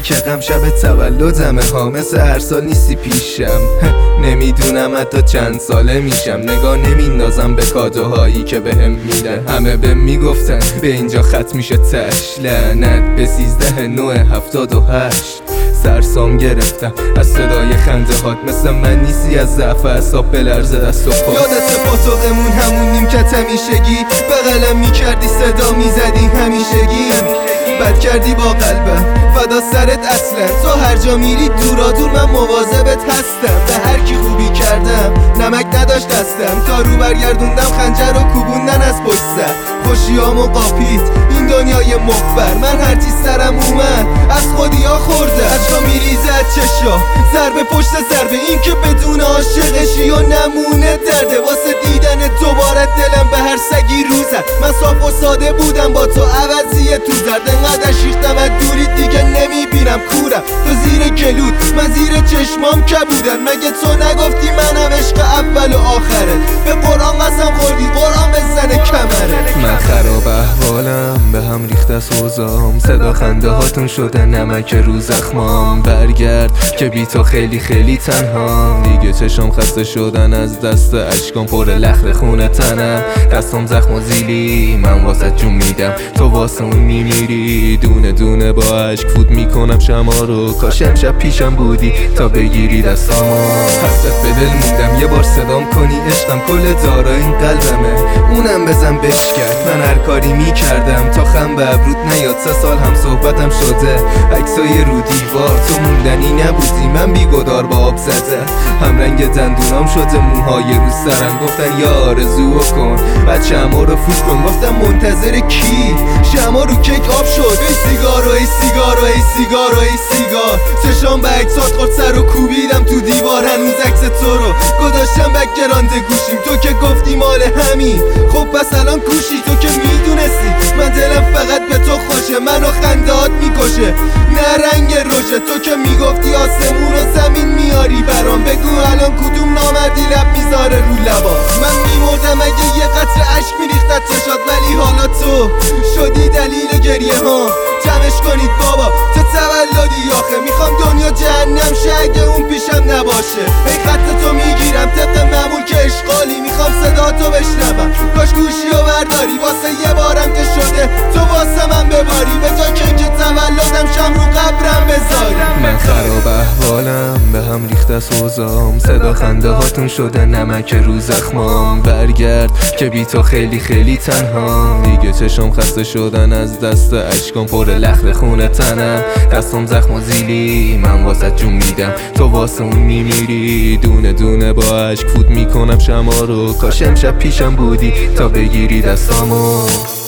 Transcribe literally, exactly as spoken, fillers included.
میگی که غم شب تولدمه ها، مثل هر سال نیستی پیشم. نمیدونم حتی چند ساله میشم، نگاه نمیندازم به کادوهایی که بهم میدن. همه بهم میگفتن به اینجا ختم میشه تش، لعنت به سیزده نو هفتاد و هشت. سرسام گرفتم از صدای خنده هات، مثل من نیستی از ضعف اعصاب بلرزه دست و پا. یادت پاتوقمون همون نیمکت همیشگی، بغلم میکردی صدا میزدی همیشگی. بد کردی با قلبم فدا سرت اصلا، تو هر جا میری دورا دور من مواظبت هستم. به هر کی خوبی کردم نمک نداشت دستم، تا رو برگردوندم خنجر و کوبوندن از پشت سر. خوشیامو قاپید این دنیای مخبر، من هرچی سرم اومد از خودی ها خورده. عشقا میریزه از چشا ضربه پشت ضربه، این که بدون عاشقشی و نمونه درده. واسه دیدن دوباره دلم به هر سگی روزه، من صاف و ساده بودم با تو عوضیه تو زرد. انقدر شیختم از دوری دیگه نمیبینم کورم، تو زیر گلود من زیر چشمام کبودن. مگه تو نگفتی منم عشق اول و آخره؟ به قرآن قسم خوردی قرآن بزنه کمره. من خراب احوالم به هم ریخت از حوزام، صدا خنده هاتون شده نمک رو زخمام. برگرد که بی تو خیلی خیلی تنها، دیگه چشم خسته شدن از دست اشکام، پر لخت خونه تنم. دستم زخم و زیلی من واسه جون میدم، تو واسه اون میمیری. دونه دونه با عشق فوت میکنم شما رو، کاش امشب پیشم بودی تا بگیری دستامو. حسرت به دل موندم یه بار صدام کنی عشقم، کل دارا این قلبمه اونم بزن بشکرد. من هر کاری میکردم تا خم به ابرود نیاد، سه سال هم صحبتم شده عکسای رو دیوار. تو موندنی نبودی من بیگدار با آب زده، هم رنگ دندونام شده موهای رو سرم. گفتن یا آرزو کن بچه همه رو فوش کن، گفتم منتظر کی؟ شما رو کیک آب شد. ای سیگار و ای سیگار و ای سیگار و ای سیگار، چشام به عکسات خورد سر و کوبیدم تو دیوار. هنوز عکس تو رو گذاشتم بکگراند گوشیم، تو که گفتی مال همین خب پس الان کوشی. تو که میدونستی من دلم فقط به تو خوشه، منو خندهات میکشه نه رنگ روشه. تو که میگفتی آسمون و زمین میاری برام، بگو الان کدوم نامردی لب میذاره رو لبا. من میمردم اگه یه قطره عشق میریخت از چشات، ولی حالا تو شدی دلیل گریه ها. جمعش کنید بابا تو تولدی آخه، میخوام دنیا جهنم شه اگه اون پیشم نباشه. ای خط تو میگیرم طبق معمول که اشغالی، میخوام صدا تو بشنوم کاش گوشی و برداری. واسه یه بارم که شده تو واسه من بباری، به جا که که تولدم شم رو قبرم بذاری. من خراب احوالم به هم ریخت از حوزام، صدا خنده هاتون شده نمک رو زخمام. برگرد که بی تو خیلی خیلی تنها، دیگه چشم خسته شدن از دست اشکام، پر لخت خونه تنم. دستم زخم و زیلی من واسه جون میدم، تو واسه اون میمیری. دونه دونه با عشق فوت میکنم شما رو، کاش امشب پیشم بودی تا بگیری دستامو.